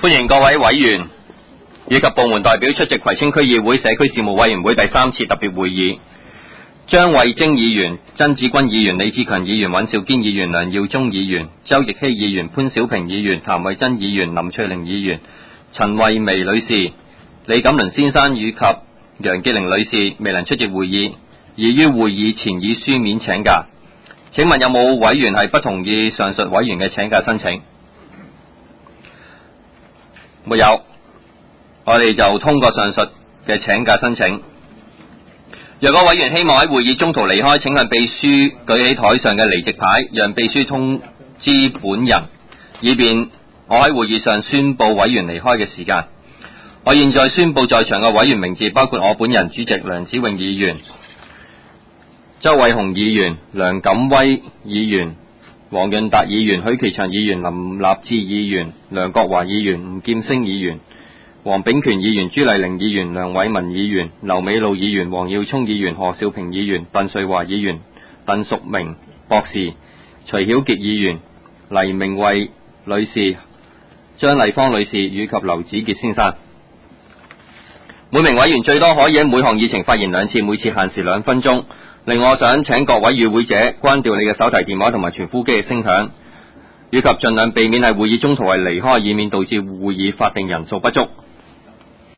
歡迎各位委員以及部門代表出席葵青區議會社區事務委員會第3次特別會議。張慧晶議員、曾梓君議員、李志強議員、尹兆堅議員、梁耀忠議員、周奕希議員、潘小平議員、譚慧珍議員、林翠玲議員、陳慧薇女士、李錦麟先生以及楊潔玲女士未能出席會議，已於會議前以書面請假。請問有冇委員係不同意上述委員嘅請假申請？沒有，我哋就通過上述嘅請假申請。若果委員希望喺會議中途離開，請向秘書舉起台上嘅離席牌，讓秘書通知本人，以便我喺會議上宣布委員離開嘅時間。我現在宣布在場嘅委員名字，包括我本人主席梁子穎議員、周偉雄議員、梁錦威議員、黃潤達議員、許其祥議員、林立智議員、梁國華議員、吳劍星議員、黃炳權議員、朱麗玲議員、梁偉文議員、劉美露議員、黃耀聰議員、何兆平議員、鄧瑞華議員、鄧淑明博士、徐曉傑議員、黎明慧女士、張麗芳女士以及劉子傑先生。每名委員最多可以喺每項議程發言2次，每次限時2分鐘。另外，我想請各位與會者關掉你嘅手提電話同埋傳呼機嘅聲響，以及盡量避免喺會議中途離開，以免導致會議法定人數不足。